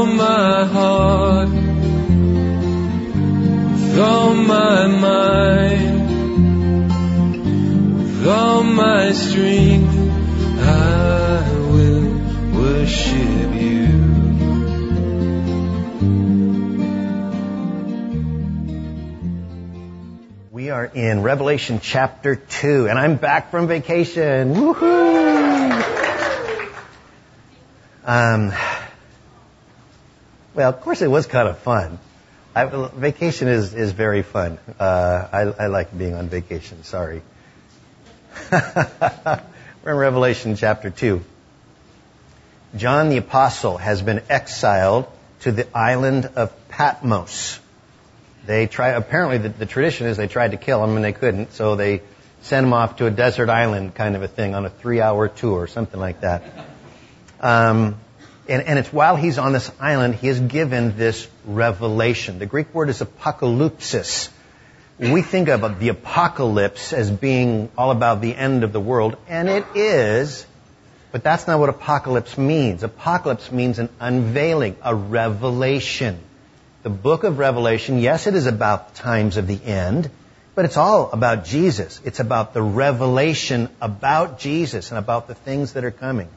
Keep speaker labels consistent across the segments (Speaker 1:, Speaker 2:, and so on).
Speaker 1: my heart, with all my mind, with all my strength, I will worship you.
Speaker 2: We are in Revelation chapter 2, and I'm back from vacation. Woohoo! Well, of course it was kind of fun. Vacation is very fun. I like being on vacation, sorry. We're in Revelation chapter 2. John the Apostle has been exiled to the island of Patmos. Apparently the tradition is they tried to kill him and they couldn't, so they sent him off to a desert island kind of a thing on a 3-hour tour, something like that. And it's while he's on this island, he is given this revelation. The Greek word is apocalypsis. We think of the apocalypse as being all about the end of the world, and it is, but that's not what apocalypse means. Apocalypse means an unveiling, a revelation. The book of Revelation, yes, it is about times of the end, but it's all about Jesus. It's about the revelation about Jesus and about the things that are coming.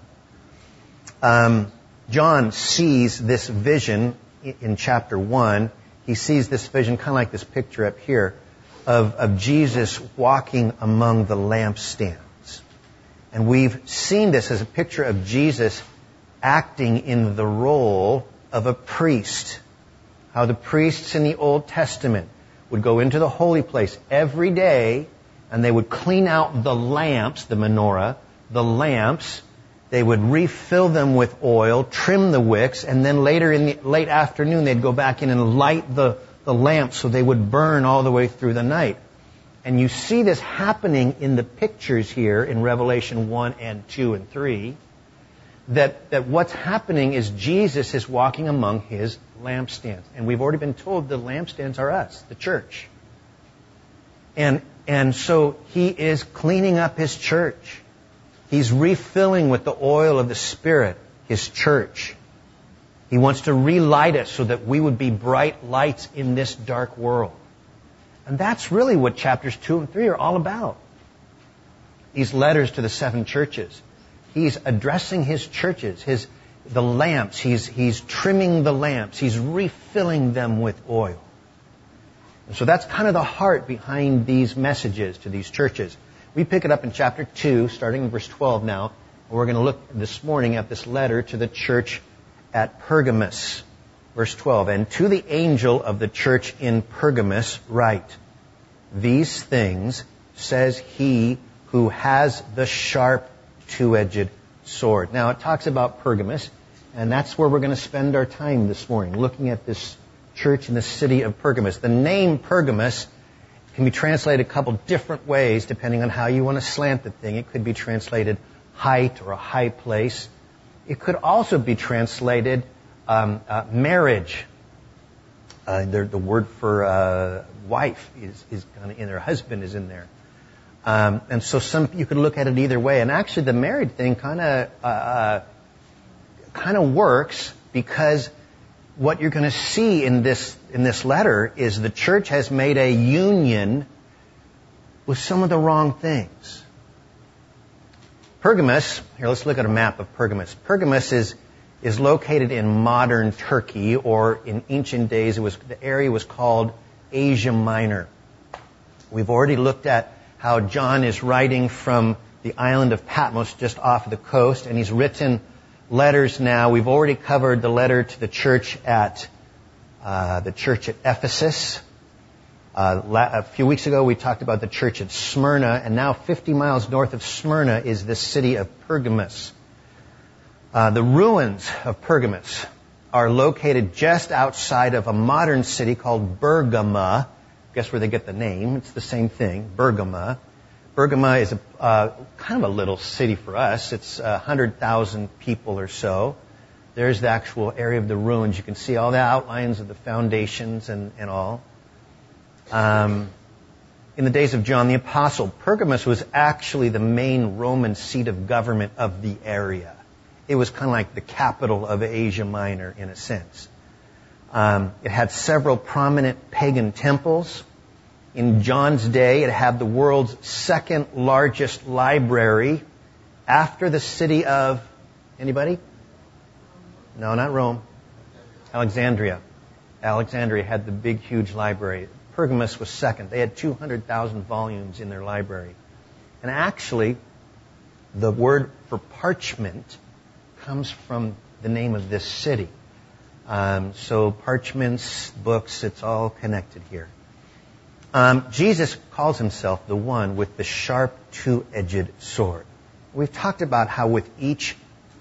Speaker 2: John sees this vision in chapter 1. He sees this vision, kind of like this picture up here, of Jesus walking among the lampstands. And we've seen this as a picture of Jesus acting in the role of a priest. How the priests in the Old Testament would go into the holy place every day and they would clean out the lamps, the menorah, the lamps. They would refill them with oil, trim the wicks, and then later in the late afternoon they'd go back in and light the lamps so they would burn all the way through the night. And you see this happening in the pictures here in Revelation 1 and 2 and 3, that what's happening is Jesus is walking among his lampstands. And we've already been told the lampstands are us, the church. And so he is cleaning up his church. He's refilling with the oil of the Spirit his church. He wants to relight us so that we would be bright lights in this dark world. And that's really what chapters 2 and 3 are all about. These letters to the 7 churches. He's addressing his churches, the lamps. He's trimming the lamps. He's refilling them with oil. And so that's kind of the heart behind these messages to these churches. We pick it up in chapter 2, starting in verse 12 now. And we're going to look this morning at this letter to the church at Pergamos. Verse 12, and to the angel of the church in Pergamos write, these things says he who has the sharp two-edged sword. Now it talks about Pergamos, and that's where we're going to spend our time this morning, looking at this church in the city of Pergamos. The name Pergamos can be translated a couple different ways depending on how you want to slant the thing. It could be translated height or a high place. It could also be translated marriage. The word for wife is kind of in there. Husband is in there. And so you could look at it either way. And actually the married thing kind of works because what you're going to see in this letter is the church has made a union with some of the wrong things. Pergamos, here let's look at a map of Pergamos. Pergamos is located in modern Turkey, or in ancient days the area was called Asia Minor. We've already looked at how John is writing from the island of Patmos just off the coast, and he's written letters now. We've already covered the letter to the church at Ephesus. A few weeks ago we talked about the church at Smyrna, and now 50 miles north of Smyrna is the city of Pergamos. The ruins of Pergamos are located just outside of a modern city called Bergama. Guess where they get the name? It's the same thing, Bergama. Bergama is kind of a little city for us. It's 100,000 people or so. There's the actual area of the ruins. You can see all the outlines of the foundations and all. In the days of John the Apostle, Pergamos was actually the main Roman seat of government of the area. It was kind of like the capital of Asia Minor in a sense. It had several prominent pagan temples. In John's day, it had the world's second largest library after the city of, anybody? No, not Rome. Alexandria. Alexandria had the big, huge library. Pergamus was second. They had 200,000 volumes in their library. And actually, the word for parchment comes from the name of this city. So parchments, books, it's all connected here. Jesus calls himself the one with the sharp two-edged sword. We've talked about how with each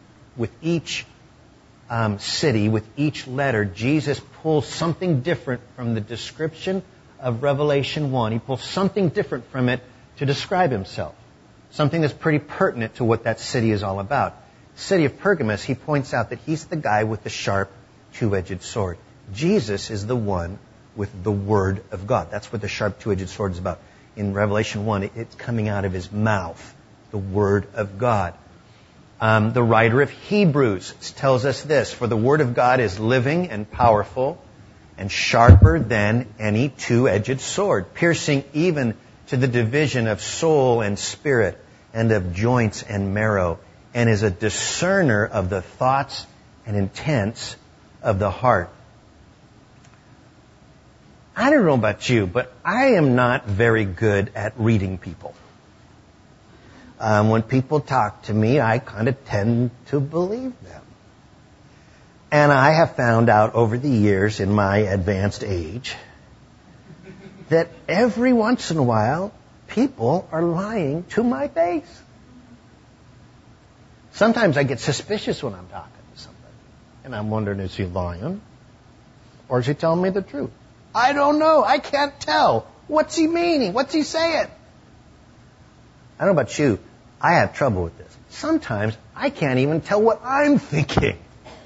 Speaker 2: city, with each letter, Jesus pulls something different from the description of Revelation 1. He pulls something different from it to describe himself. Something that's pretty pertinent to what that city is all about. The city of Pergamus, he points out that he's the guy with the sharp two-edged sword. Jesus is the one with the Word of God. That's what the sharp two-edged sword is about. In Revelation 1, it's coming out of his mouth, the Word of God. The writer of Hebrews tells us this, for the Word of God is living and powerful and sharper than any two-edged sword, piercing even to the division of soul and spirit and of joints and marrow, and is a discerner of the thoughts and intents of the heart. I don't know about you, but I am not very good at reading people. When people talk to me, I kind of tend to believe them. And I have found out over the years in my advanced age that every once in a while, people are lying to my face. Sometimes I get suspicious when I'm talking to somebody. And I'm wondering, is he lying? Or is he telling me the truth? I don't know. I can't tell. What's he meaning? What's he saying? I don't know about you. I have trouble with this. Sometimes I can't even tell what I'm thinking.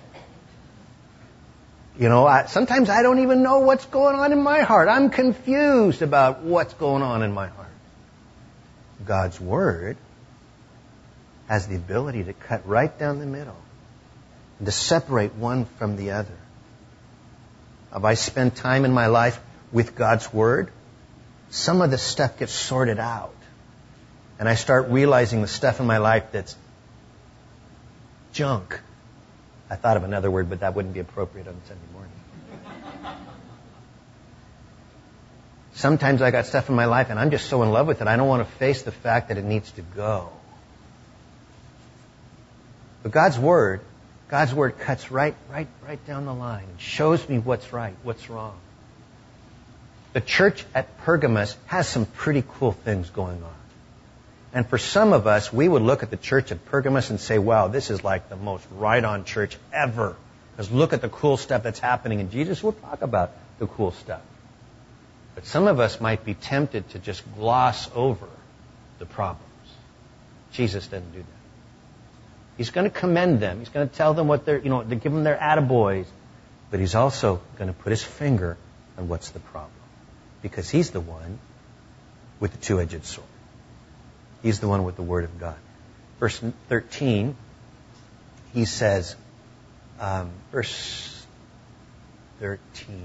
Speaker 2: Sometimes I don't even know what's going on in my heart. I'm confused about what's going on in my heart. God's Word has the ability to cut right down the middle and to separate one from the other. If I spend time in my life with God's Word, some of the stuff gets sorted out. And I start realizing the stuff in my life that's junk. I thought of another word, but that wouldn't be appropriate on Sunday morning. Sometimes I got stuff in my life and I'm just so in love with it, I don't want to face the fact that it needs to go. But God's Word cuts right down the line and shows me what's right, what's wrong. The church at Pergamus has some pretty cool things going on. And for some of us, we would look at the church at Pergamus and say, wow, this is like the most right-on church ever. Because look at the cool stuff that's happening. And Jesus will talk about the cool stuff. But some of us might be tempted to just gloss over the problems. Jesus doesn't do that. He's going to commend them. He's going to tell them what to give them their attaboys. But he's also going to put his finger on what's the problem. Because he's the one with the two-edged sword. He's the one with the Word of God. Verse 13, he says, verse 13.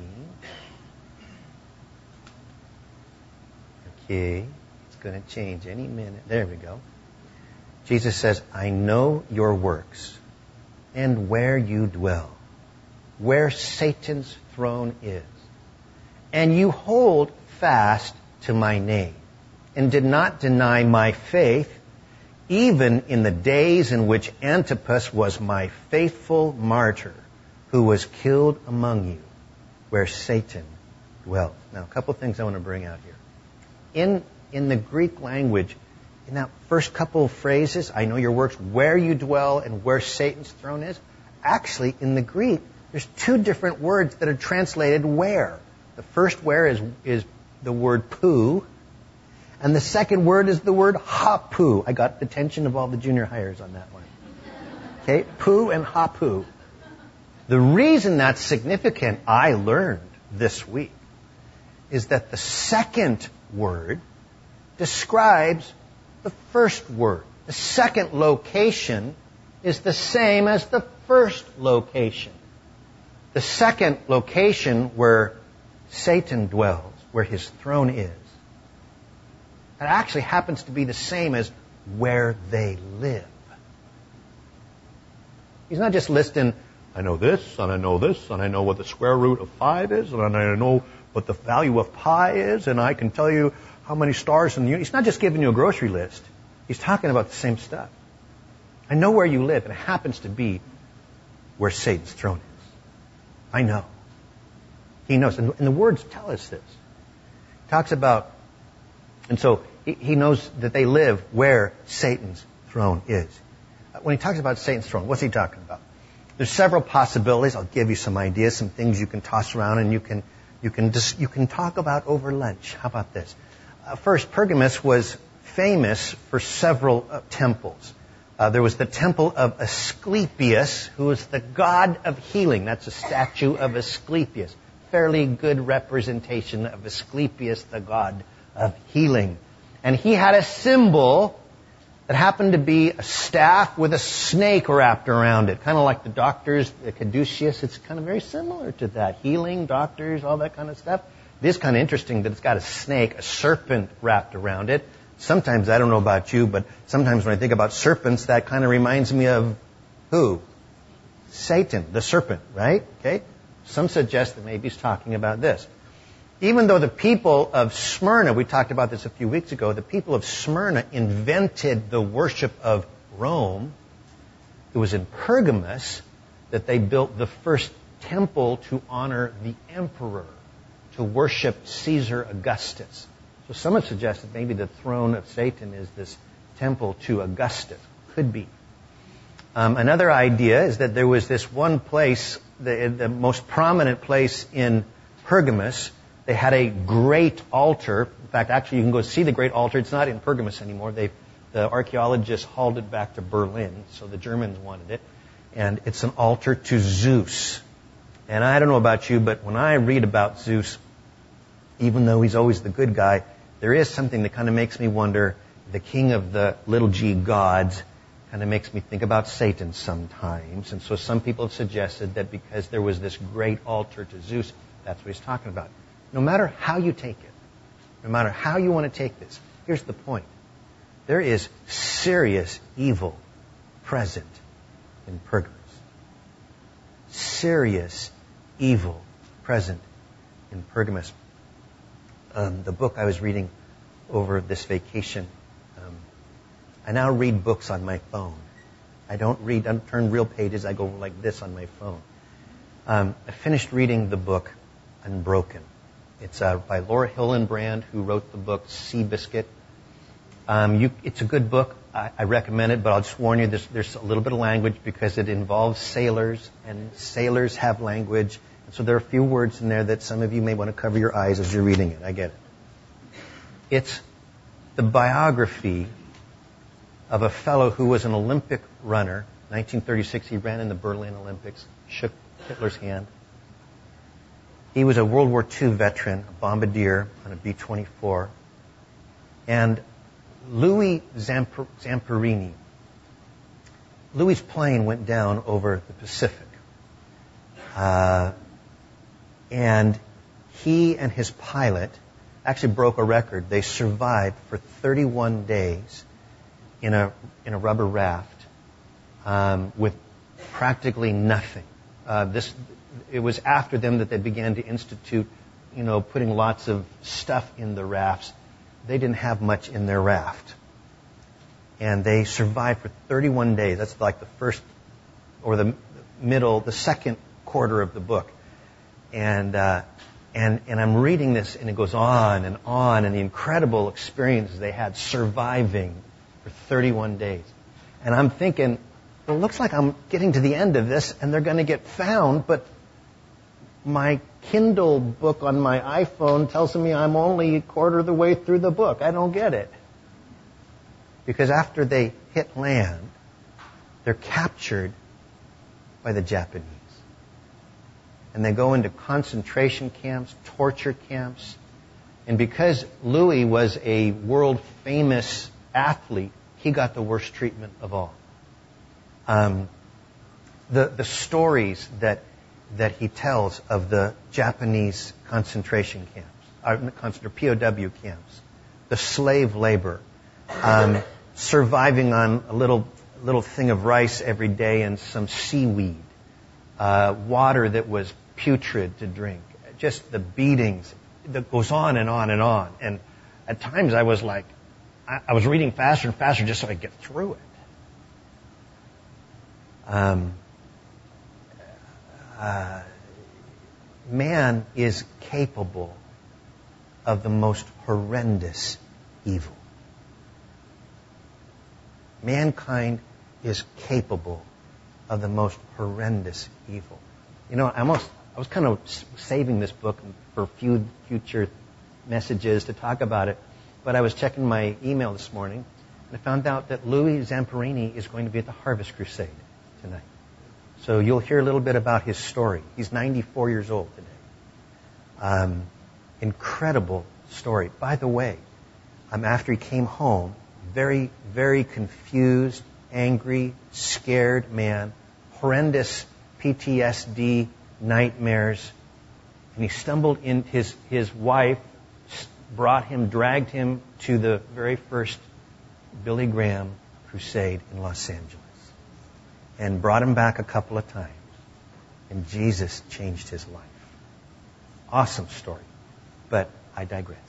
Speaker 2: Okay, it's going to change any minute. There we go. Jesus says, I know your works and where you dwell, where Satan's throne is. And you hold fast to my name and did not deny my faith, even in the days in which Antipas was my faithful martyr, who was killed among you, where Satan dwelt. Now, a couple of things I want to bring out here. In the Greek language, in that first couple of phrases, I know your works, where you dwell and where Satan's throne is, actually, in the Greek, there's two different words that are translated where. The first where is the word poo, and the second word is the word hapu. I got the attention of all the junior hires on that one. Okay, poo and hapu. The reason that's significant, I learned this week, is that the second word describes the first word. The second location is the same as the first location. The second location where Satan dwells, where his throne is, it actually happens to be the same as where they live. He's not just listing, I know this, and I know this, and I know what the square root of 5 is, and I know what the value of pi is, and I can tell you how many stars in the universe. He's not just giving you a grocery list. He's talking about the same stuff. I know where you live, and it happens to be where Satan's throne is. I know. He knows. And the words tell us this. He talks about, and so he knows that they live where Satan's throne is. When he talks about Satan's throne, what's he talking about? There's several possibilities. I'll give you some ideas, some things you can toss around and you can talk about over lunch. How about this? First, Pergamus was famous for several temples. There was the temple of Asclepius, who was the god of healing. That's a statue of Asclepius. Fairly good representation of Asclepius, the god of healing. And he had a symbol that happened to be a staff with a snake wrapped around it. Kind of like the doctors, the caduceus. It's kind of very similar to that. Healing, doctors, all that kind of stuff. It is kind of interesting that it's got a snake, a serpent wrapped around it. Sometimes, I don't know about you, but sometimes when I think about serpents, that kind of reminds me of who? Satan, the serpent, right? Okay? Some suggest that maybe he's talking about this. Even though the people of Smyrna, we talked about this a few weeks ago, the people of Smyrna invented the worship of Rome, it was in Pergamus that they built the first temple to honor the emperor, to worship Caesar Augustus. So some have suggested maybe the throne of Satan is this temple to Augustus. Could be. Another idea is that there was this one place, the most prominent place in Pergamus. They had a great altar. In fact, actually, you can go see the great altar. It's not in Pergamus anymore. The archaeologists hauled it back to Berlin, so the Germans wanted it. And it's an altar to Zeus. And I don't know about you, but when I read about Zeus, even though he's always the good guy, there is something that kind of makes me wonder, the king of the little g gods kind of makes me think about Satan sometimes. And so some people have suggested that because there was this great altar to Zeus, that's what he's talking about. No matter how you take it, no matter how you want to take this, here's the point. There is serious evil present in Pergamus. Serious evil present in Pergamus. The book I was reading over this vacation, I now read books on my phone. I don't turn real pages, I go like this on my phone. I finished reading the book Unbroken. It's by Laura Hillenbrand, who wrote the book Seabiscuit. It's a good book. I recommend it, but I'll just warn you, there's a little bit of language because it involves sailors, and sailors have language. And so there are a few words in there that some of you may want to cover your eyes as you're reading it. I get it. It's the biography of a fellow who was an Olympic runner. 1936, he ran in the Berlin Olympics, shook Hitler's hand. He was a World War II veteran, a bombardier on a B-24. And Louis Zamperini, Louis' plane went down over the Pacific. And he and his pilot actually broke a record. They survived for 31 days in a rubber raft with practically nothing. It was after them that they began to institute, putting lots of stuff in the rafts. They didn't have much in their raft. And they survived for 31 days. That's like the first or the second quarter of the book. And I'm reading this, and it goes on, and the incredible experiences they had surviving for 31 days. And I'm thinking, well, it looks like I'm getting to the end of this, and they're going to get found, but my Kindle book on my iPhone tells me I'm only a quarter of the way through the book. I don't get it. Because after they hit land, they're captured by the Japanese. And they go into concentration camps, torture camps. And because Louis was a world-famous athlete, he got the worst treatment of all. The stories that he tells of the Japanese concentration camps, or POW camps, the slave labor, surviving on a little thing of rice every day and some seaweed, water that was putrid to drink, just the beatings that goes on and on and on. And at times I was like, I was reading faster and faster just so I could get through it. Man is capable of the most horrendous evil. Mankind is capable of the most horrendous evil. You know, I was kind of saving this book for future messages to talk about it, but I was checking my email this morning, and I found out that Louis Zamperini is going to be at the Harvest Crusade tonight. So you'll hear a little bit about his story. He's 94 years old today. Incredible story. By the way, after he came home, very, very confused, angry, scared man, horrendous PTSD, nightmares, and he stumbled in. His wife dragged him to the very first Billy Graham crusade in Los Angeles, and brought him back a couple of times, and Jesus changed his life. Awesome story, but I digress.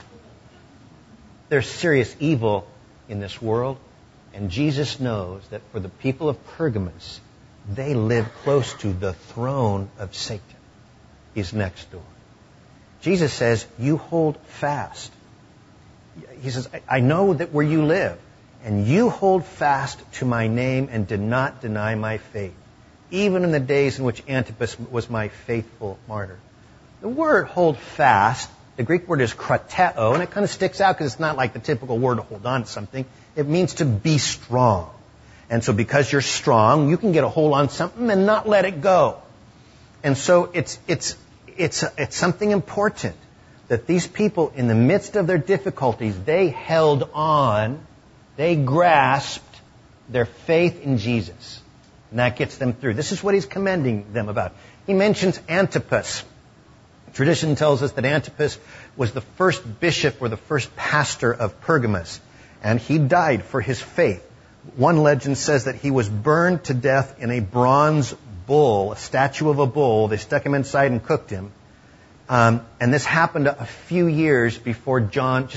Speaker 2: There's serious evil in this world, and Jesus knows that for the people of Pergamos, they live close to the throne of Satan. He's next door. Jesus says, you hold fast. He says, I know that where you live, and you hold fast to my name and did not deny my faith, even in the days in which Antipas was my faithful martyr. The word hold fast, the Greek word is krateo, and it kind of sticks out because it's not like the typical word to hold on to something. It means to be strong. And so because you're strong, you can get a hold on something and not let it go. And so it's something important that these people, in the midst of their difficulties, they held on, they grasped their faith in Jesus. And that gets them through. This is what he's commending them about. He mentions Antipas. Tradition tells us that Antipas was the first bishop or the first pastor of Pergamos, and he died for his faith. One legend says that he was burned to death in a bronze bull, a statue of a bull. They stuck him inside and cooked him. And this happened a few years before John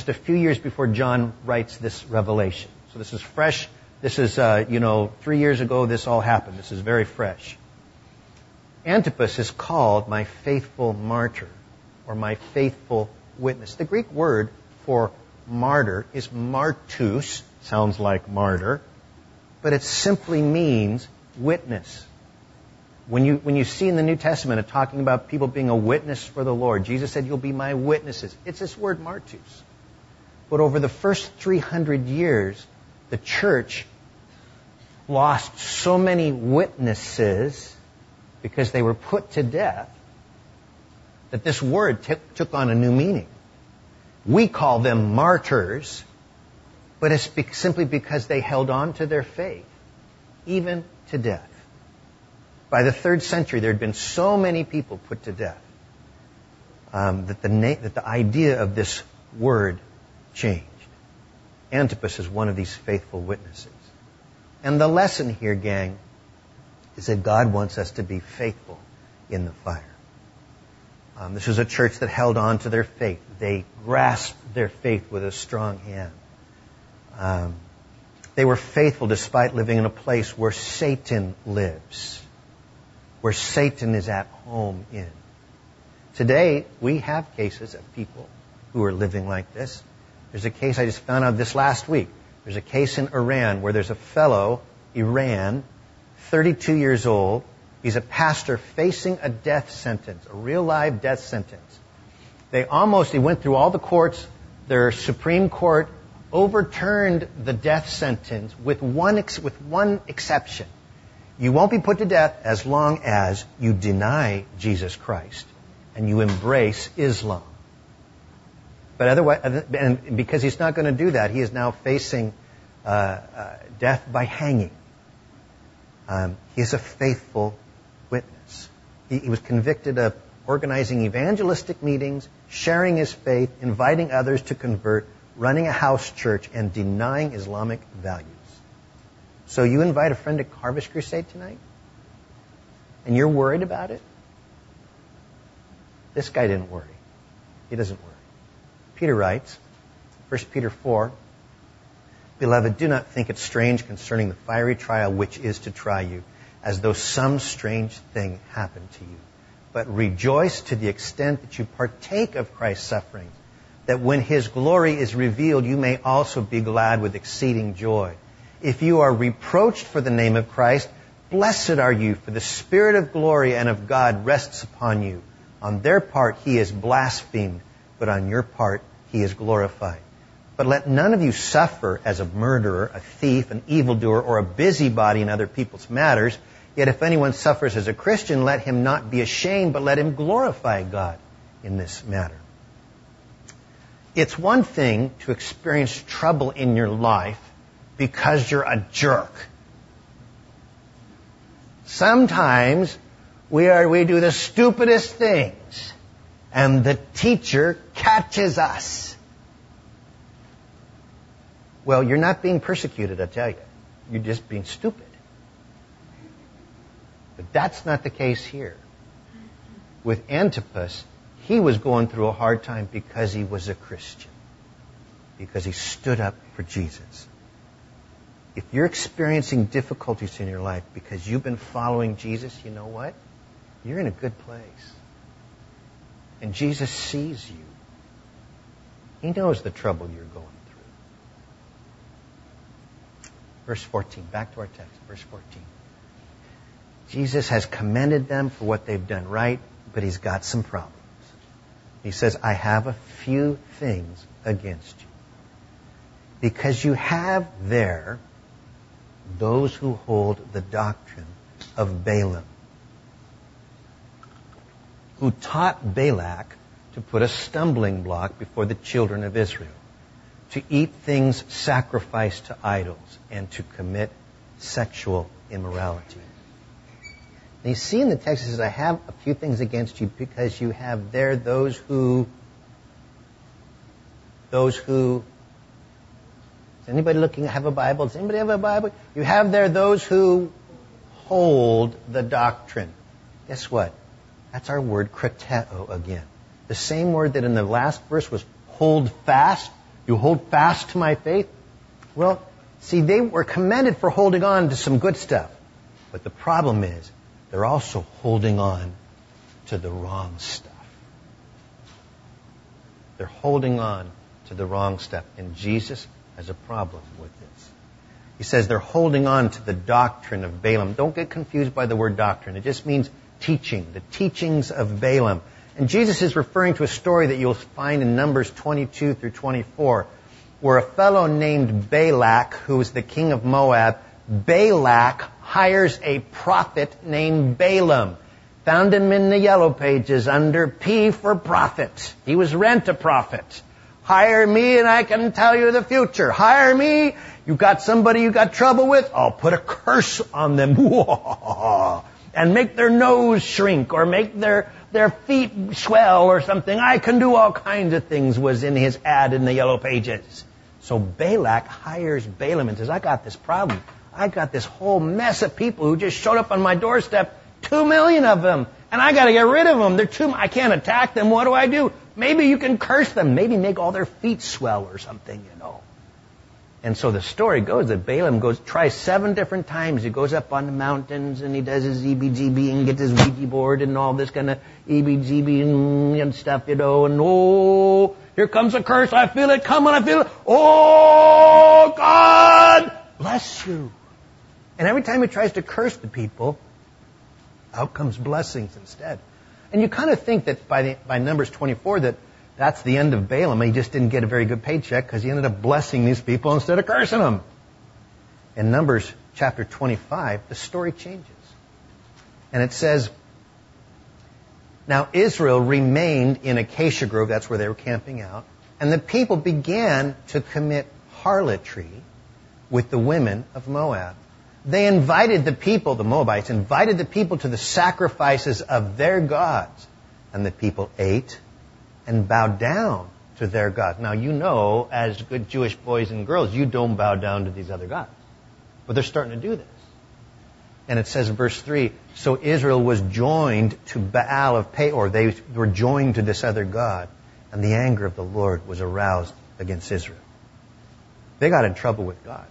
Speaker 2: writes this revelation. So this is fresh. This is, 3 years ago this all happened. This is very fresh. Antipas is called my faithful martyr, or my faithful witness. The Greek word for martyr is martus, sounds like martyr, but it simply means witness. When you see in the New Testament it talking about people being a witness for the Lord, Jesus said, you'll be my witnesses. It's this word martus. But over the first 300 years, the church lost so many witnesses because they were put to death that this word took on a new meaning. We call them martyrs, but it's simply because they held on to their faith, even to death. By the 3rd century, there had been so many people put to death that the idea of this word changed. Antipas is one of these faithful witnesses. And the lesson here, gang, is that God wants us to be faithful in the fire. This was a church that held on to their faith. They grasped their faith with a strong hand. They were faithful despite living in a place where Satan lives, where Satan is at home in. Today, we have cases of people who are living like this. There's a case I just found out this last week. There's a case in Iran where there's a fellow, Iran, 32 years old. He's a pastor facing a death sentence, a real live death sentence. He went through all the courts. Their Supreme Court overturned the death sentence with one exception. You won't be put to death as long as you deny Jesus Christ and you embrace Islam. But otherwise, and because he's not going to do that, he is now facing death by hanging. He is a faithful witness. He was convicted of organizing evangelistic meetings, sharing his faith, inviting others to convert, running a house church, and denying Islamic values. So you invite a friend to Harvest Crusade tonight? And you're worried about it? This guy didn't worry. He doesn't worry. Peter writes, 1 Peter 4, Beloved, do not think it strange concerning the fiery trial which is to try you, as though some strange thing happened to you. But rejoice to the extent that you partake of Christ's sufferings, that when His glory is revealed, you may also be glad with exceeding joy. If you are reproached for the name of Christ, blessed are you, for the Spirit of glory and of God rests upon you. On their part He is blasphemed, but on your part He is glorified. But let none of you suffer as a murderer, a thief, an evildoer, or a busybody in other people's matters. Yet if anyone suffers as a Christian, let him not be ashamed, but let him glorify God in this matter. It's one thing to experience trouble in your life because you're a jerk. Sometimes we do the stupidest things, and the teacher catches us. Well, you're not being persecuted, I tell you. You're just being stupid. But that's not the case here. With Antipas, he was going through a hard time because he was a Christian. Because he stood up for Jesus. If you're experiencing difficulties in your life because you've been following Jesus, you know what? You're in a good place. And Jesus sees you. He knows the trouble you're going through. Verse 14, back to our text, verse 14. Jesus has commended them for what they've done right, but He's got some problems. He says, I have a few things against you. Because you have there those who hold the doctrine of Balaam, who taught Balak to put a stumbling block before the children of Israel, to eat things sacrificed to idols, and to commit sexual immorality. And you see in the text, it says, I have a few things against you because you have there those who, is anybody have a Bible? Does anybody have a Bible? You have there those who hold the doctrine. Guess what? That's our word krateo again. The same word that in the last verse was hold fast. You hold fast to my faith. Well, see, they were commended for holding on to some good stuff. But the problem is, they're also holding on to the wrong stuff. They're holding on to the wrong stuff. And Jesus has a problem with this. He says they're holding on to the doctrine of Balaam. Don't get confused by the word doctrine. It just means teaching, the teachings of Balaam. And Jesus is referring to a story that you'll find in Numbers 22 through 24, where a fellow named Balak, who was the king of Moab, Balak hires a prophet named Balaam. Found him in the yellow pages under P for prophet. He was rent-a-prophet. Hire me and I can tell you the future. Hire me, you got somebody you got trouble with, I'll put a curse on them. And make their nose shrink or make their feet swell or something. I can do all kinds of things was in his ad in the yellow pages. So Balak hires Balaam and says, I got this problem. I got this whole mess of people who just showed up on my doorstep, 2 million of them, and I got to get rid of them. I can't attack them. What do I do? Maybe you can curse them. Maybe make all their feet swell or something, And so the story goes that Balaam tries 7 different times. He goes up on the mountains and he does his EBGB and gets his Ouija board and all this kind of EBGB and stuff, and here comes a curse. I feel it coming. I feel it. Oh, God bless you. And every time he tries to curse the people, out comes blessings instead. And you kind of think that by Numbers 24 that's the end of Balaam. He just didn't get a very good paycheck because he ended up blessing these people instead of cursing them. In Numbers chapter 25, the story changes. And it says, now Israel remained in Acacia Grove, that's where they were camping out, and the people began to commit harlotry with the women of Moab. They invited the people, the Moabites, invited the people to the sacrifices of their gods. And the people ate and bowed down to their gods. Now, you know, as good Jewish boys and girls, you don't bow down to these other gods. But they're starting to do this. And it says in verse 3, so Israel was joined to Baal of Peor. They were joined to this other god. And the anger of the Lord was aroused against Israel. They got in trouble with God.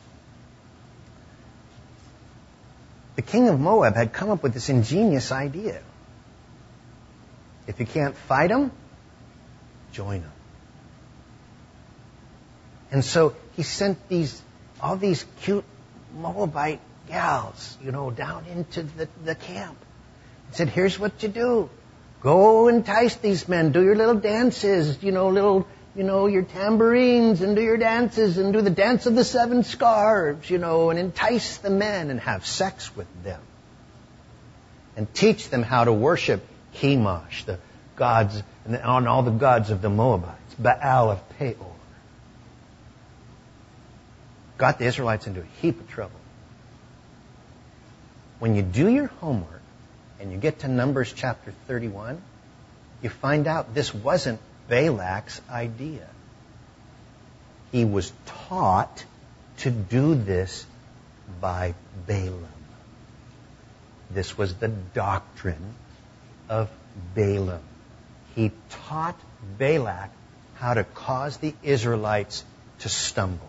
Speaker 2: The king of Moab had come up with this ingenious idea. If you can't fight them, join them. And so he sent all these cute Moabite gals, down into the camp. He said, here's what you do. Go entice these men. Do your little dances, your tambourines, and do your dances, and do the dance of the 7 scarves, and entice the men and have sex with them. And teach them how to worship Chemosh, the gods, and all the gods of the Moabites, Baal of Peor. Got the Israelites into a heap of trouble. When you do your homework and you get to Numbers chapter 31, you find out this wasn't Balak's idea. He was taught to do this by Balaam. This was the doctrine of Balaam. He taught Balak how to cause the Israelites to stumble.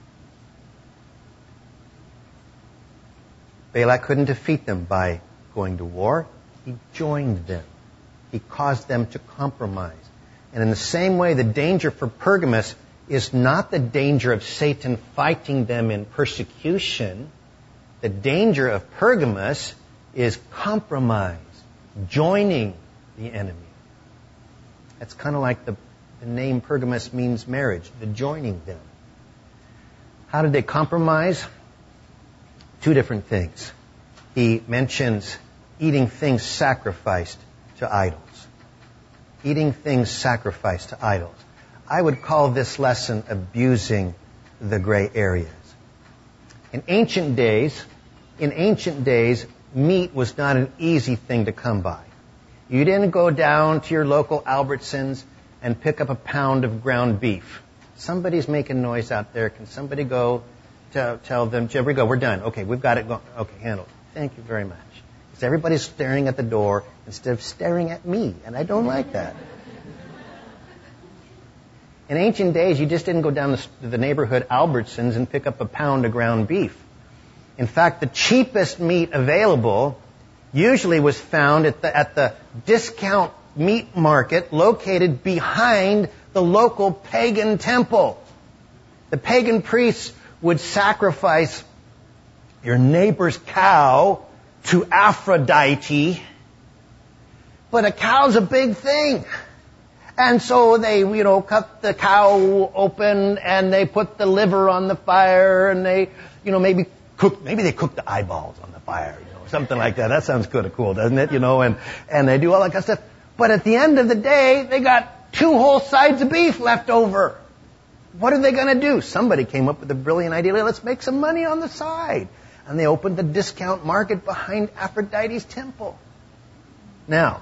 Speaker 2: Balak couldn't defeat them by going to war. He joined them. He caused them to compromise. And in the same way, the danger for Pergamos is not the danger of Satan fighting them in persecution. The danger of Pergamos is compromise, joining the enemy. That's kind of like the name Pergamos means marriage, the joining them. How did they compromise? 2 different things. He mentions eating things sacrificed to idols. Eating things sacrificed to idols. I would call this lesson abusing the gray areas. In ancient days, meat was not an easy thing to come by. You didn't go down to your local Albertsons and pick up a pound of ground beef. Somebody's making noise out there. Can somebody go tell them, Jeffrey, go, we're done. Okay, we've got it going. Okay, handled. Thank you very much. Because everybody's staring at the door instead of staring at me, and I don't like that. In ancient days, you just didn't go down to the neighborhood Albertsons and pick up a pound of ground beef. In fact, the cheapest meat available usually was found at the discount meat market located behind the local pagan temple. The pagan priests would sacrifice your neighbor's cow to Aphrodite. But a cow's a big thing. And so they, cut the cow open and they put the liver on the fire and they, maybe they cook the eyeballs on the fire, something like that. That sounds kind of cool, doesn't it? And they do all that kind of stuff. But at the end of the day, they got 2 whole sides of beef left over. What are they going to do? Somebody came up with a brilliant idea. Let's make some money on the side. And they opened the discount market behind Aphrodite's temple. Now,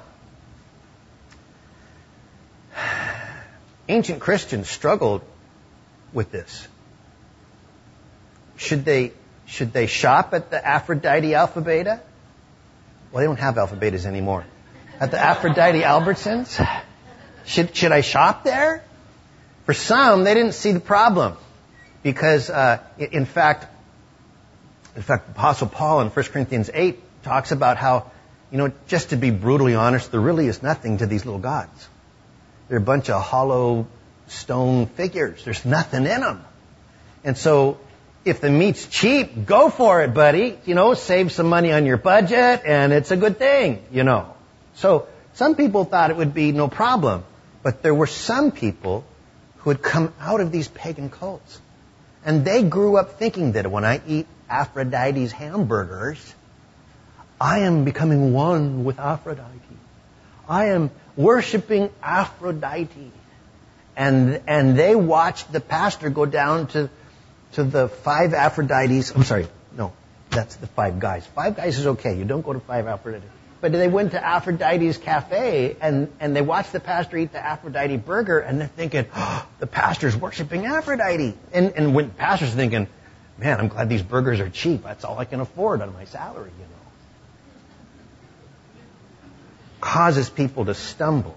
Speaker 2: ancient Christians struggled with this. Should they shop at the Aphrodite Alpha Beta? Well, they don't have Alpha Betas anymore. At the Aphrodite Albertsons? Should I shop there? For some, they didn't see the problem. Because, in fact, Apostle Paul in 1 Corinthians 8 talks about how, just to be brutally honest, there really is nothing to these little gods. They're a bunch of hollow stone figures. There's nothing in them. And so, if the meat's cheap, go for it, buddy. Save some money on your budget, and it's a good thing, So, some people thought it would be no problem. But there were some people who had come out of these pagan cults. And they grew up thinking that when I eat Aphrodite's hamburgers, I am becoming one with Aphrodite. I am worshiping Aphrodite. And they watched the pastor go down to the 5 Aphrodites. I'm sorry, no, That's the Five Guys. Five Guys is okay. You don't go to Five Aphrodite. But they went to Aphrodite's Cafe, and they watched the pastor eat the Aphrodite burger, and they're thinking, oh, the pastor's worshiping Aphrodite. And when the pastor's thinking, man, I'm glad these burgers are cheap. That's all I can afford on my salary, you know. Causes people to stumble.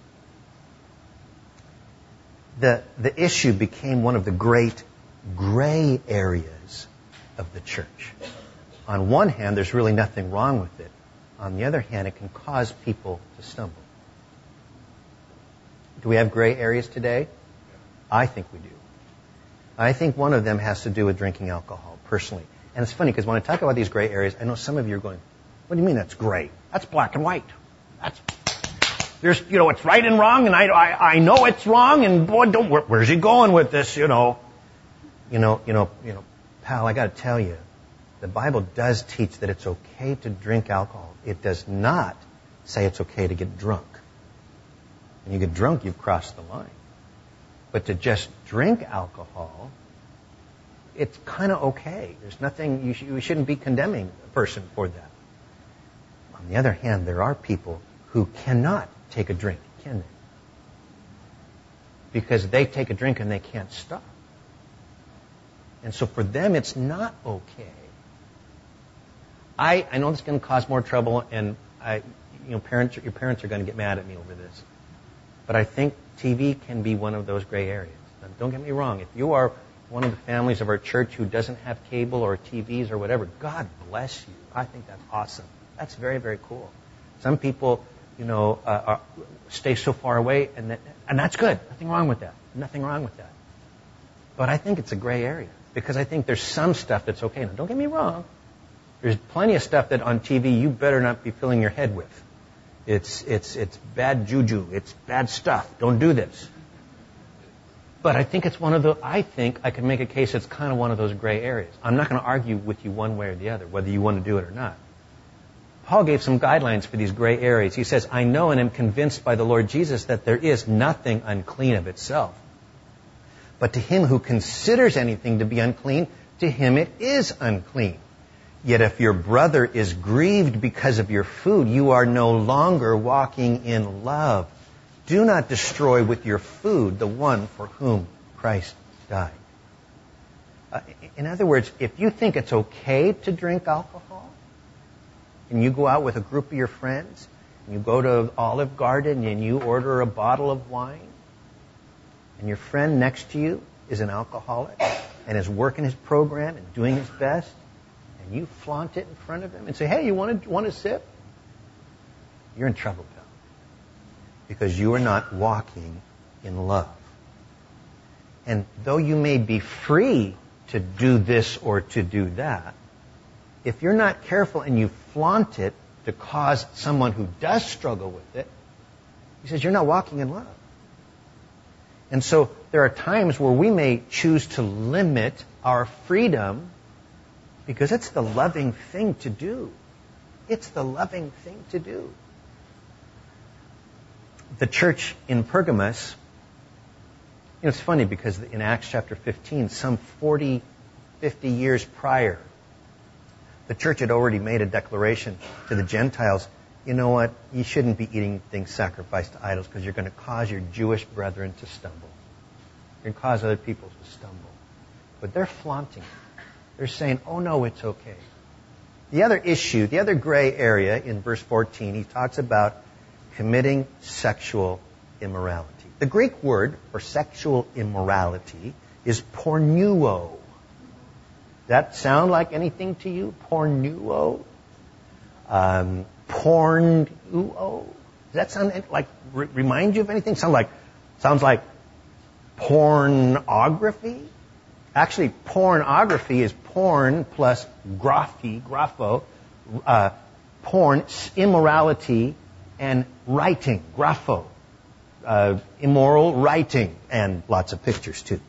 Speaker 2: The issue became one of the great gray areas of the church. On one hand, there's really nothing wrong with it. On the other hand, it can cause people to stumble. Do we have gray areas today? I think we do. I think one of them has to do with drinking alcohol, personally. And it's funny, because when I talk about these gray areas, I know some of you are going, what do you mean that's gray? That's black and white. There's, it's right and wrong, and I know it's wrong, and boy, where's he going with this, pal, I gotta tell you, the Bible does teach that it's okay to drink alcohol. It does not say it's okay to get drunk. When you get drunk, you've crossed the line. But to just drink alcohol, it's kind of okay. There's nothing, you shouldn't be condemning a person for that. On the other hand, there are people who cannot take a drink, can they? Because they take a drink and they can't stop. And so for them, it's not okay. I know this is going to cause more trouble, and your parents are going to get mad at me over this. But I think TV can be one of those gray areas. Now, don't get me wrong. If you are one of the families of our church who doesn't have cable or TVs or whatever, God bless you. I think that's awesome. That's very, very cool. Some people, stay so far away, and that's good. Nothing wrong with that. Nothing wrong with that. But I think it's a gray area, because I think there's some stuff that's okay. Now, don't get me wrong. There's plenty of stuff that on TV you better not be filling your head with. It's bad juju. It's bad stuff. Don't do this. But I think I think I can make a case it's kind of one of those gray areas. I'm not going to argue with you one way or the other, whether you want to do it or not. Paul gave some guidelines for these gray areas. He says, I know and am convinced by the Lord Jesus that there is nothing unclean of itself. But to him who considers anything to be unclean, to him it is unclean. Yet if your brother is grieved because of your food, you are no longer walking in love. Do not destroy with your food the one for whom Christ died. In other words, if you think it's okay to drink alcohol, and you go out with a group of your friends, and you go to Olive Garden and you order a bottle of wine, and your friend next to you is an alcoholic and is working his program and doing his best, and you flaunt it in front of him and say, hey, you want a sip? You're in trouble, pal. Because you are not walking in love. And though you may be free to do this or to do that, if you're not careful and you flaunt it to cause someone who does struggle with it, he says you're not walking in love. And so there are times where we may choose to limit our freedom because it's the loving thing to do. It's the loving thing to do. The church in Pergamos, it's funny because in Acts chapter 15, some 40, 50 years prior, the church had already made a declaration to the Gentiles, you know what, you shouldn't be eating things sacrificed to idols because you're going to cause your Jewish brethren to stumble. You're going to cause other people to stumble. But they're flaunting it. They're saying, oh no, it's okay. The other issue, the other gray area in verse 14, he talks about committing sexual immorality. The Greek word for sexual immorality is pornuo. Does that sound like anything to you? Pornuo? Pornuo? Does that sound like, remind you of anything? Sounds like pornography? Actually, pornography is porn plus grapho, porn, immorality, and writing, grapho, immoral writing, and lots of pictures too.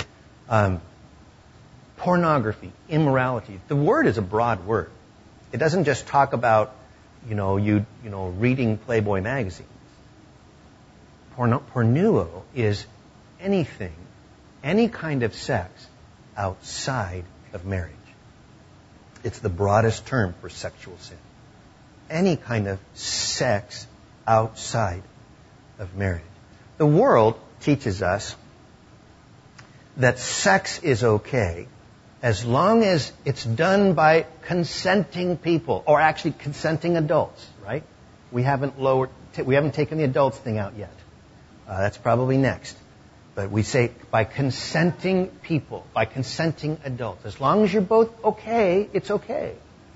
Speaker 2: Pornography, immorality. The word is a broad word. It doesn't just talk about, reading Playboy magazines. Pornuo is anything, any kind of sex outside of marriage. It's the broadest term for sexual sin. Any kind of sex outside of marriage. The world teaches us that sex is okay as long as it's done by consenting people, or actually consenting adults, right? We haven't taken the adults thing out yet. That's probably next. But we say by consenting people, by consenting adults. As long as you're both okay, it's okay.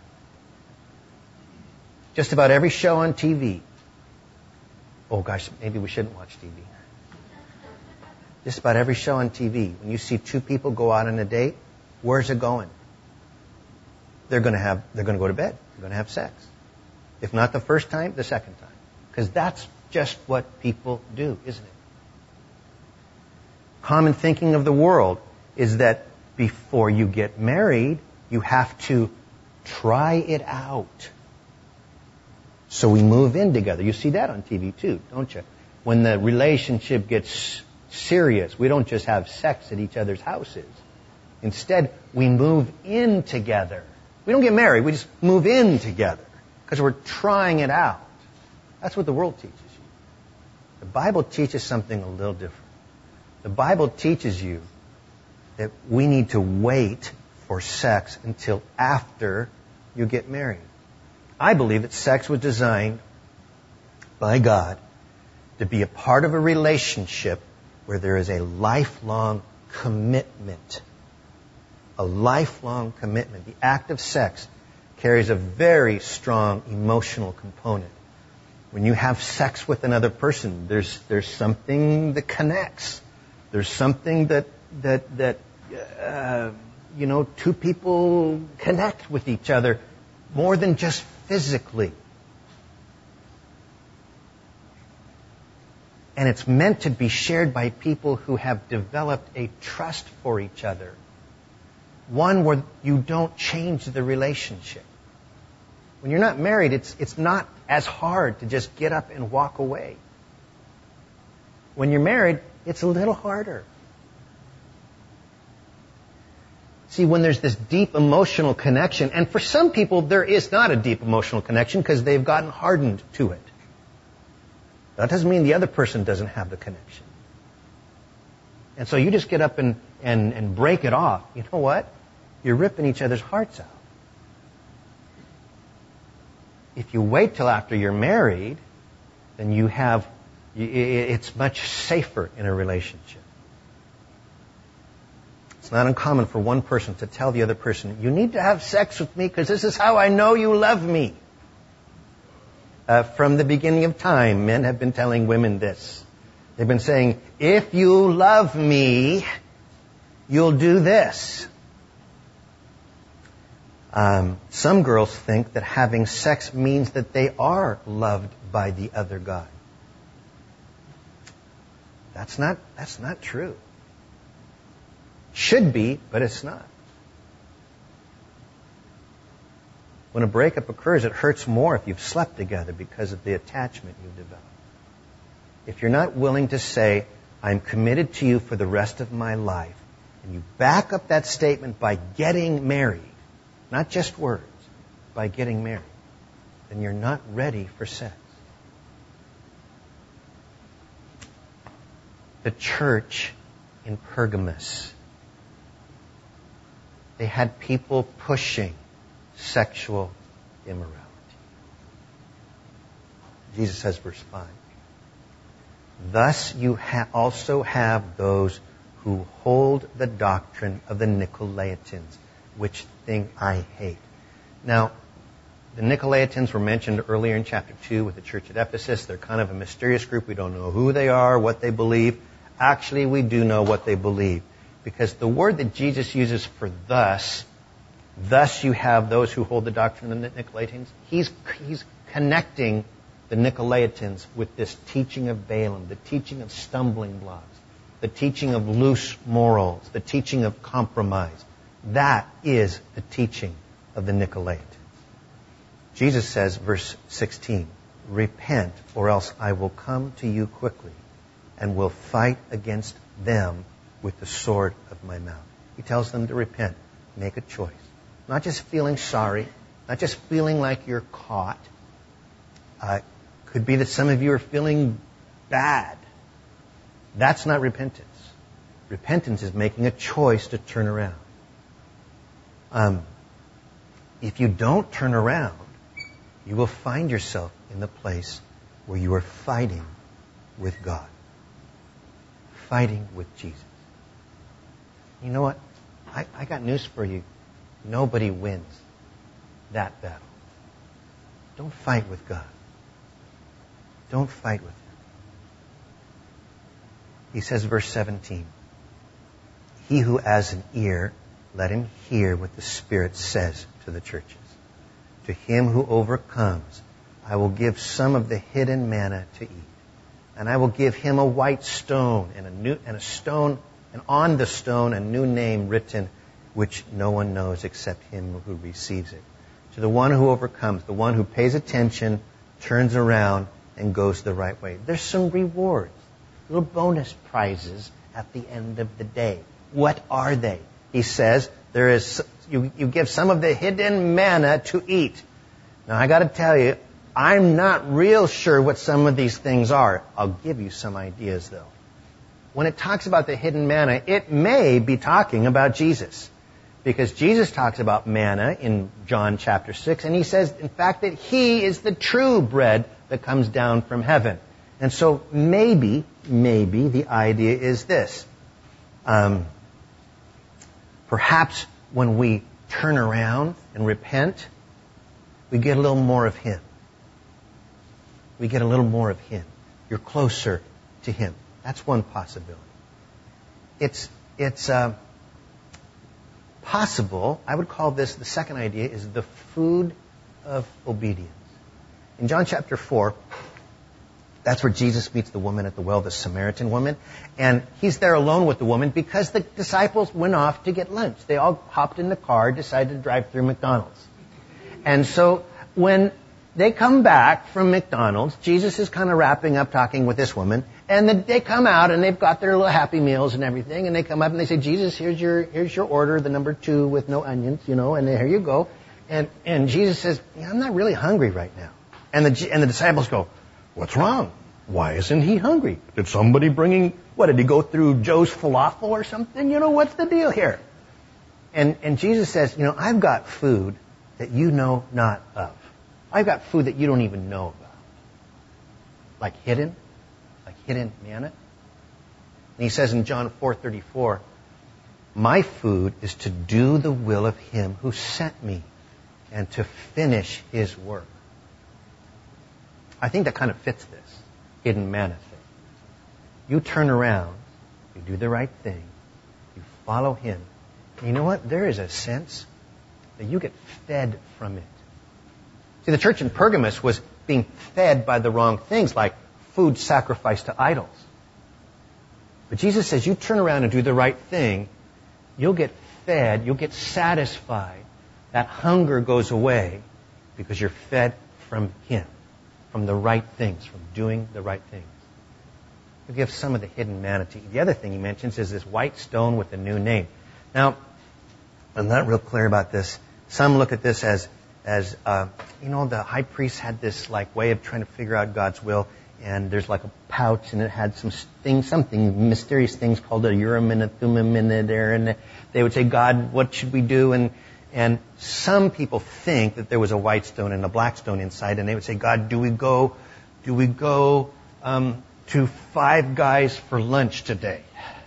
Speaker 2: Just about every show on TV. Oh gosh, maybe we shouldn't watch TV. Just about every show on TV, when you see two people go out on a date, where's it going? They're going to go to bed. They're going to have sex. If not the first time, the second time. Because that's just what people do, isn't it? Common thinking of the world is that before you get married, you have to try it out. So we move in together. You see that on TV too, don't you? When the relationship gets serious, we don't just have sex at each other's houses. Instead, we move in together. We don't get married, we just move in together because we're trying it out. That's what the world teaches you. The Bible teaches something a little different. The Bible teaches you that we need to wait for sex until after you get married. I believe that sex was designed by God to be a part of a relationship where there is a lifelong commitment. A lifelong commitment. The act of sex carries a very strong emotional component. When you have sex with another person, there's something that connects. There's something that two people connect with each other more than just physically. And it's meant to be shared by people who have developed a trust for each other. One where you don't change the relationship. When you're not married, it's not as hard to just get up and walk away. When you're married, it's a little harder. See, when there's this deep emotional connection, and for some people there is not a deep emotional connection because they've gotten hardened to it. That doesn't mean the other person doesn't have the connection. And so you just get up and break it off. You know what? You're ripping each other's hearts out. If you wait till after you're married, then it's much safer in a relationship. It's not uncommon for one person to tell the other person, you need to have sex with me because this is how I know you love me. From the beginning of time, men have been telling women this. They've been saying, if you love me, you'll do this. Some girls think that having sex means that they are loved by the other guy. That's not true. Should be, but it's not. When a breakup occurs, it hurts more if you've slept together because of the attachment you've developed. If you're not willing to say, I'm committed to you for the rest of my life, and you back up that statement by getting married, not just words, by getting married, then you're not ready for sex. The church in Pergamos, they had people pushing sexual immorality. Jesus says, verse 5, thus you also have those who hold the doctrine of the Nicolaitans, which thing I hate. Now, the Nicolaitans were mentioned earlier in chapter 2 with the church at Ephesus. They're kind of a mysterious group. We don't know who they are, what they believe. Actually, we do know what they believe. Because the word that Jesus uses for thus you have those who hold the doctrine of the Nicolaitans, he's connecting the Nicolaitans with this teaching of Balaam, the teaching of stumbling blocks, the teaching of loose morals, the teaching of compromise. That is the teaching of the Nicolaitans. Jesus says, verse 16, repent, or else I will come to you quickly and will fight against them with the sword of my mouth. He tells them to repent, make a choice. not just feeling sorry, not just feeling like you're caught. Could be that some of you are feeling bad. That's not repentance. Repentance is making a choice to turn around. If you don't turn around, you will find yourself in the place where you are fighting with God. Fighting with Jesus. You know what? I got news for you. Nobody wins that battle. Don't fight with God. Don't fight with Him. He says, verse 17, he who has an ear, let him hear what the Spirit says to the churches. To him who overcomes, I will give some of the hidden manna to eat. And I will give him a white stone and on the stone a new name written, which no one knows except him who receives it. To the one who overcomes, the one who pays attention, turns around, and goes the right way. There's some rewards, little bonus prizes at the end of the day. What are they? He says, you give some of the hidden manna to eat. Now I got to tell you, I'm not real sure what some of these things are. I'll give you some ideas though. When it talks about the hidden manna, it may be talking about Jesus. Because Jesus talks about manna in John chapter 6, and he says, in fact, that He is the true bread that comes down from heaven. And so maybe the idea is this. Perhaps when we turn around and repent, we get a little more of Him. We get a little more of Him. You're closer to Him. That's one possibility. It's possible. I would call this, the second idea is the food of obedience. In John chapter 4, that's where Jesus meets the woman at the well, the Samaritan woman. And He's there alone with the woman because the disciples went off to get lunch. They all hopped in the car, decided to drive through McDonald's. And so when they come back from McDonald's, Jesus is kind of wrapping up talking with this woman. And they come out and they've got their little Happy Meals and everything. And they come up and they say, Jesus, here's your order, the number 2 with no onions, and here you go. And Jesus says, I'm not really hungry right now. And the disciples go, what's wrong? Why isn't he hungry? Did somebody did he go through Joe's Falafel or something? What's the deal here? And Jesus says, I've got food that you know not of. I've got food that you don't even know about. Like hidden manna. And He says in John 4:34, my food is to do the will of Him who sent me and to finish His work. I think that kind of fits this hidden manna thing. You turn around, you do the right thing, you follow Him. And you know what? There is a sense that you get fed from it. See, the church in Pergamos was being fed by the wrong things, like food sacrificed to idols. But Jesus says, you turn around and do the right thing, you'll get fed, you'll get satisfied. That hunger goes away because you're fed from Him, from the right things, from doing the right things. He'll give some of the hidden manna to eat. The other thing He mentions is this white stone with a new name. Now, I'm not real clear about this. Some look at this as the high priest had this way of trying to figure out God's will, and there's a pouch, and it had something mysterious things called a Urim and a Thummim in there, and they would say, God, what should we do? And some people think that there was a white stone and a black stone inside, and they would say, God, do we go to Five Guys for lunch today?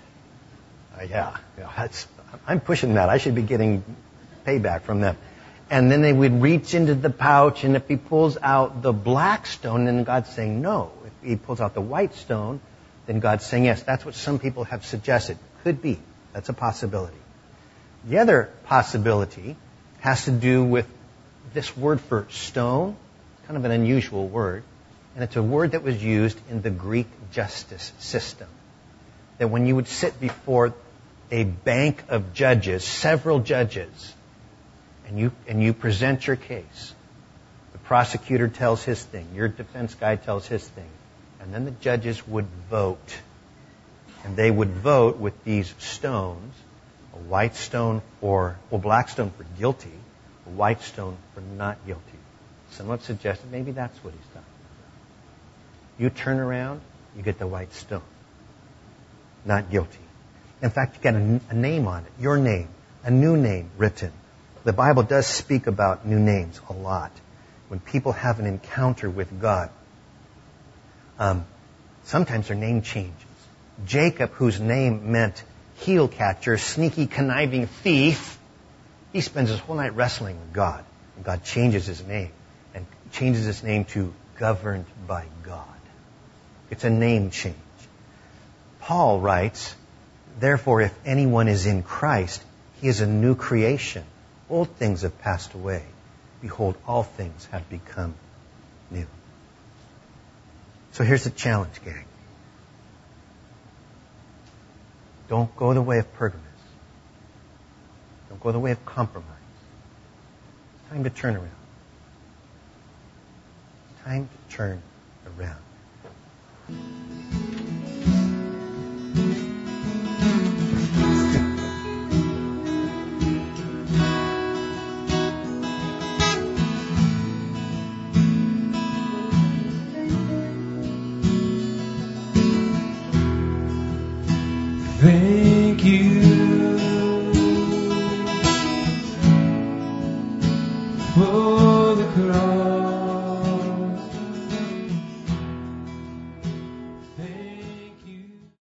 Speaker 2: I'm pushing that. I should be getting payback from them. And then they would reach into the pouch, and if he pulls out the black stone, then God's saying no. If he pulls out the white stone, then God's saying yes. That's what some people have suggested. Could be. That's a possibility. The other possibility has to do with this word for stone, kind of an unusual word, and it's a word that was used in the Greek justice system. That when you would sit before a bank of judges, several judges, and you present your case. The prosecutor tells his thing. Your defense guy tells his thing. And then the judges would vote. And they would vote with these stones, a white stone black stone for guilty, a white stone for not guilty. Someone suggested maybe that's what he's done. You turn around, you get the white stone. Not guilty. In fact, you get a name on it. Your name. A new name written. The Bible does speak about new names a lot. When people have an encounter with God, sometimes their name changes. Jacob, whose name meant heel catcher, sneaky, conniving thief, he spends his whole night wrestling with God. And God changes his name and changes his name to governed by God. It's a name change. Paul writes, therefore, if anyone is in Christ, he is a new creation. Old things have passed away. Behold, all things have become new. So here's the challenge, gang. Don't go the way of Pergamos. Don't go the way of compromise. It's time to turn around. It's time to turn around.
Speaker 1: Thank you for the cross.